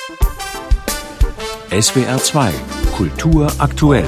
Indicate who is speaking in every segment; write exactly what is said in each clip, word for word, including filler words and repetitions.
Speaker 1: S W R zwei Kultur aktuell.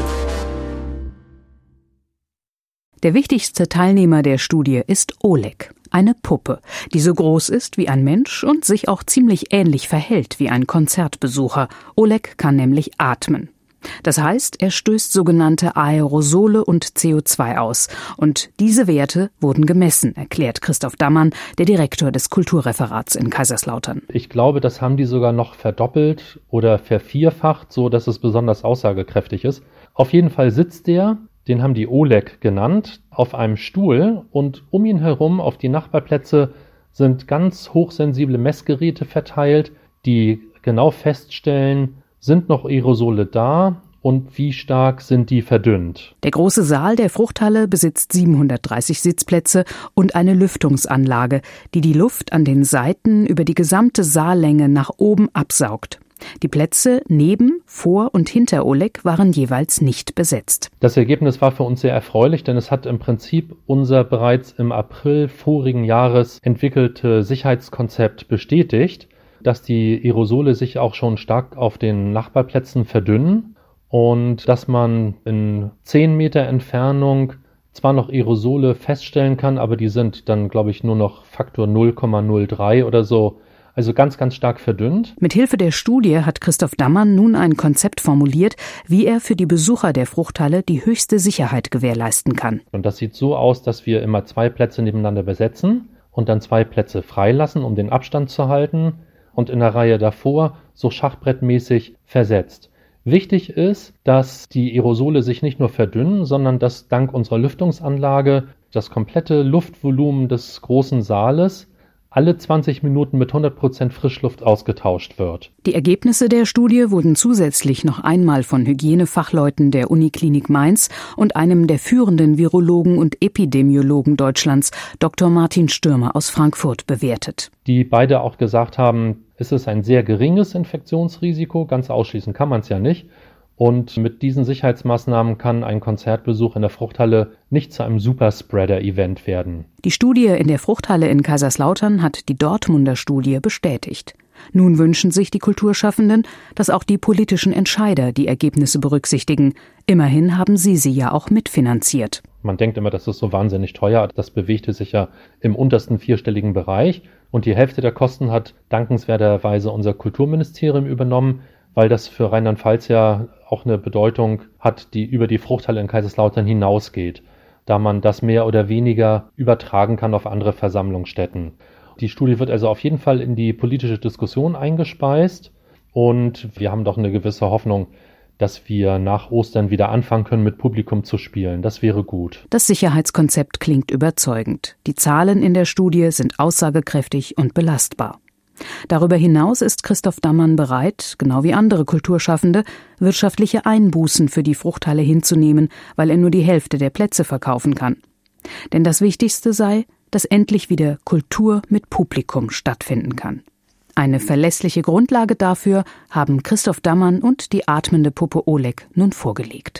Speaker 2: Der wichtigste Teilnehmer der Studie ist Oleg, eine Puppe, die so groß ist wie ein Mensch und sich auch ziemlich ähnlich verhält wie ein Konzertbesucher. Oleg kann nämlich atmen. Das heißt, er stößt sogenannte Aerosole und C O zwei aus. Und diese Werte wurden gemessen, erklärt Christoph Dammann, der Direktor des Kulturreferats in Kaiserslautern.
Speaker 3: Ich glaube, das haben die sogar noch verdoppelt oder vervierfacht, so dass es besonders aussagekräftig ist. Auf jeden Fall sitzt der, den haben die Oleg genannt, auf einem Stuhl und um ihn herum auf die Nachbarplätze sind ganz hochsensible Messgeräte verteilt, die genau feststellen, sind noch Aerosole da und wie stark sind die verdünnt.
Speaker 2: Der große Saal der Fruchthalle besitzt siebenhundertdreißig Sitzplätze und eine Lüftungsanlage, die die Luft an den Seiten über die gesamte Saallänge nach oben absaugt. Die Plätze neben, vor und hinter Oleg waren jeweils nicht besetzt.
Speaker 3: Das Ergebnis war für uns sehr erfreulich, denn es hat im Prinzip unser bereits im April vorigen Jahres entwickelte Sicherheitskonzept bestätigt, dass die Aerosole sich auch schon stark auf den Nachbarplätzen verdünnen und dass man in zehn Meter Entfernung zwar noch Aerosole feststellen kann, aber die sind dann, glaube ich, nur noch Faktor null Komma null drei oder so. Also ganz, ganz stark verdünnt.
Speaker 2: Mithilfe der Studie hat Christoph Dammann nun ein Konzept formuliert, wie er für die Besucher der Fruchthalle die höchste Sicherheit gewährleisten kann.
Speaker 3: Und das sieht so aus, dass wir immer zwei Plätze nebeneinander besetzen und dann zwei Plätze freilassen, um den Abstand zu halten und in der Reihe davor so schachbrettmäßig versetzt. Wichtig ist, dass die Aerosole sich nicht nur verdünnen, sondern dass dank unserer Lüftungsanlage das komplette Luftvolumen des großen Saales alle zwanzig Minuten mit hundert Prozent Frischluft ausgetauscht wird.
Speaker 2: Die Ergebnisse der Studie wurden zusätzlich noch einmal von Hygienefachleuten der Uniklinik Mainz und einem der führenden Virologen und Epidemiologen Deutschlands, Doktor Martin Stürmer aus Frankfurt, bewertet.
Speaker 3: Die beide auch gesagt haben, es ist ein sehr geringes Infektionsrisiko, ganz ausschließen kann man es ja nicht. Und mit diesen Sicherheitsmaßnahmen kann ein Konzertbesuch in der Fruchthalle nicht zu einem Superspreader-Event werden.
Speaker 2: Die Studie in der Fruchthalle in Kaiserslautern hat die Dortmunder Studie bestätigt. Nun wünschen sich die Kulturschaffenden, dass auch die politischen Entscheider die Ergebnisse berücksichtigen. Immerhin haben sie sie ja auch mitfinanziert.
Speaker 3: Man denkt immer, das ist so wahnsinnig teuer. Das bewegte sich ja im untersten vierstelligen Bereich. Und die Hälfte der Kosten hat dankenswerterweise unser Kulturministerium übernommen, weil das für Rheinland-Pfalz ja auch eine Bedeutung hat, die über die Fruchthalle in Kaiserslautern hinausgeht, da man das mehr oder weniger übertragen kann auf andere Versammlungsstätten. Die Studie wird also auf jeden Fall in die politische Diskussion eingespeist und wir haben doch eine gewisse Hoffnung, dass wir nach Ostern wieder anfangen können, mit Publikum zu spielen. Das wäre gut.
Speaker 2: Das Sicherheitskonzept klingt überzeugend. Die Zahlen in der Studie sind aussagekräftig und belastbar. Darüber hinaus ist Christoph Dammann bereit, genau wie andere Kulturschaffende, wirtschaftliche Einbußen für die Fruchthalle hinzunehmen, weil er nur die Hälfte der Plätze verkaufen kann. Denn das Wichtigste sei, dass endlich wieder Kultur mit Publikum stattfinden kann. Eine verlässliche Grundlage dafür haben Christoph Dammann und die atmende Puppe Oleg nun vorgelegt.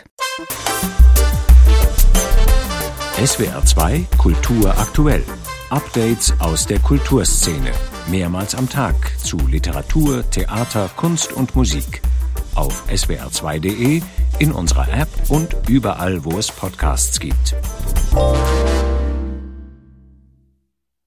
Speaker 1: S W R zwei Kultur aktuell. Updates aus der Kulturszene. Mehrmals am Tag zu Literatur, Theater, Kunst und Musik. Auf S W R zwei Punkt de, in unserer App und überall, wo es Podcasts gibt.